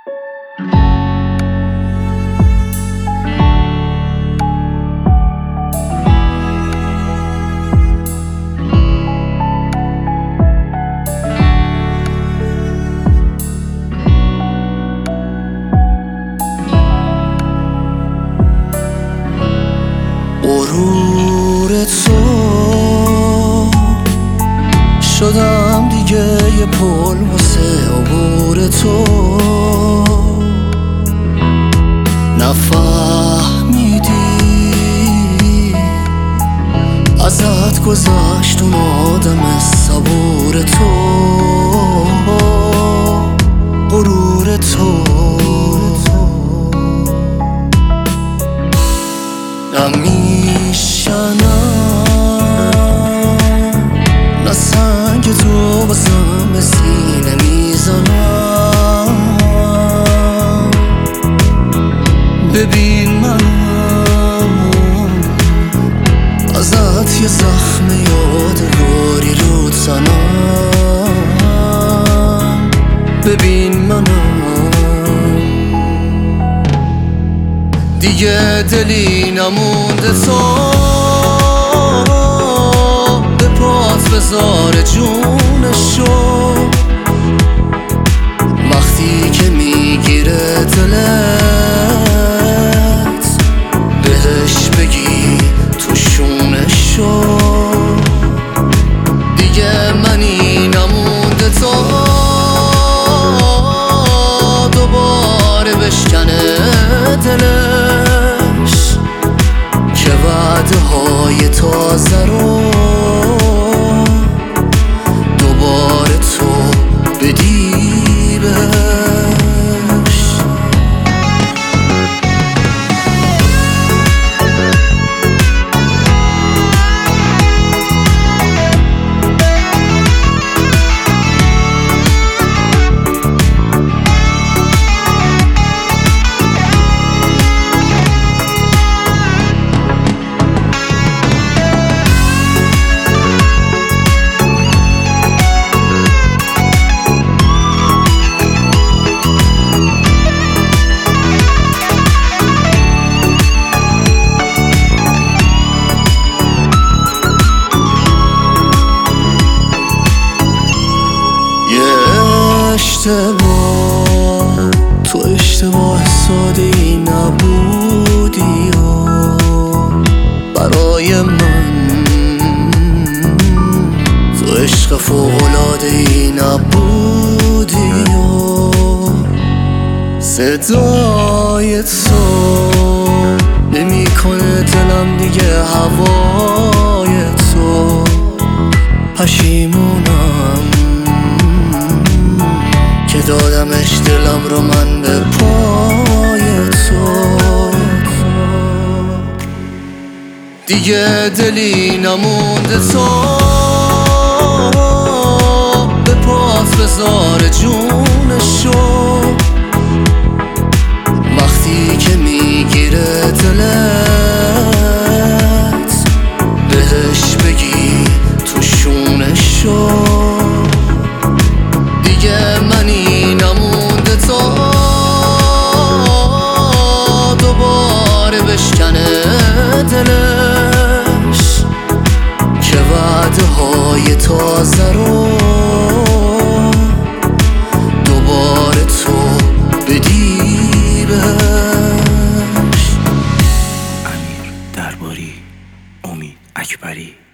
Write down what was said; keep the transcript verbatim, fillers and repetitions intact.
غرور تو شدم دیگه یه پل واسه عبور تو، نفهمیدی ازت گذشت اون آدم صبور تو. غرور تو نمیشنم، نه سنگ تو بازم به سینه میزنم. ببین منم ازت یه زخم یادگاری رود زنم. ببین منم دیگه دلی نمونده تو، به پات بذار جونشو. وقتی که میگیره دلت بهش بگی تو شونشو. دیگه منی نمونده تو دوباره بشکنه دلش، که وعده های تازه رو دوباره تو بدی بهش. اشتباه تو اشتباه ساده ای نبودی و برای من تو عشق فوق‌العاده ای نبودی و صدای تو نمی‌کنه دلم دیگه هوای تو. پشیمونم که دادمش دلم رو من به پای تو. دیگه دلی نمونده تو، به پات بذار جونشو. وقتی که میگیره دلت بهش بگی تو شونشو. دیگه منی نمونده تو دوباره بشکنه دلش، که وعده های تازه رو دوباره تو بدی بهش. امیر درباری، امید اکبری.